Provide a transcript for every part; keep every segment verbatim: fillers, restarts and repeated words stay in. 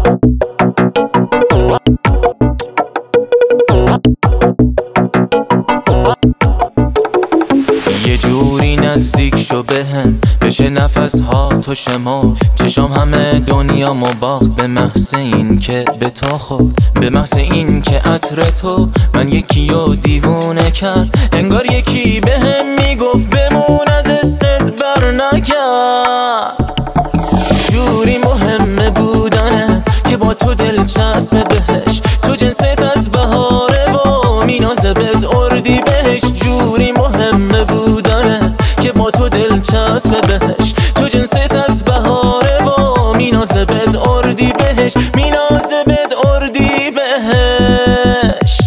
یه جوری نزدیک شو بهم، بشه نفس ها تو شمار. چشام همه دنیا مباخت به محض این که به تو خورد، به محض این که عطر تو من یکی رو دیوونه کرد. انگار یکی بهم میگفت بمون از حست بر نگرد. جوری مهمه بودنت که با تو دلچسب بهش، تو جنست از بهاره و مینازه بهت اردی بهش. جوری مهمه بودنت که با تو دلچسب بهش، تو جنست از بهاره و مینازه بهت اردی بهش، مینازه بهت اردی بهش.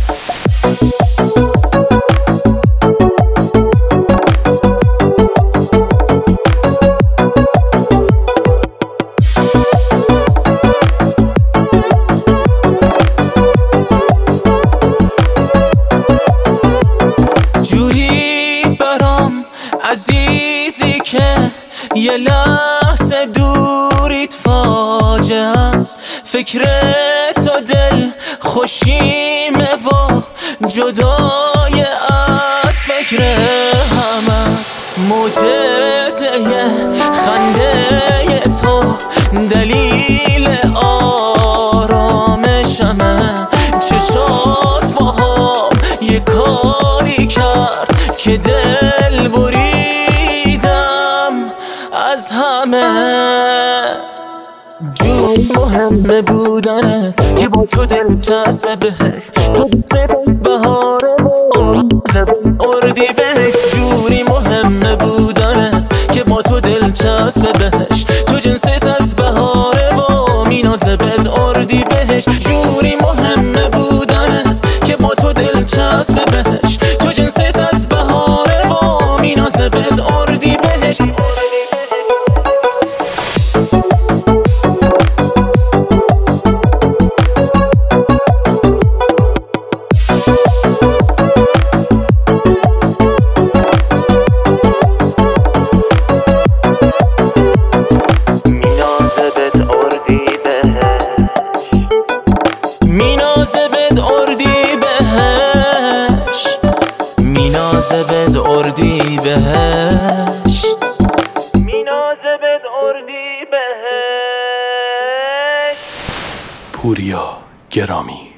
جوری برام عزیزی که یه لحظه دوریت فاجعه است. فکر تو دل خوشیمه و جدای از فکر هم است. معجزه خنده تو دلیل آرامشمه. چشات با هم یه کاری کرد که دل بریدم از همه. جون مهمه بودنت که با تو دلچسب بهش، بهاره اردی بهش. جوری مهمه بودنت که با تو دلچسب بهش، تو جنست از بهاره و مینازه بهت اردی بهش. جوری مهمه بودنت که با تو دلچسب بهش، تو جنست از بهاره و مینازه بهت اردی بهش. مینازه بهت اردی بهش، مینازه بهت اردی بهش، مینازه بهت اردی بهش. پوریا گرامی.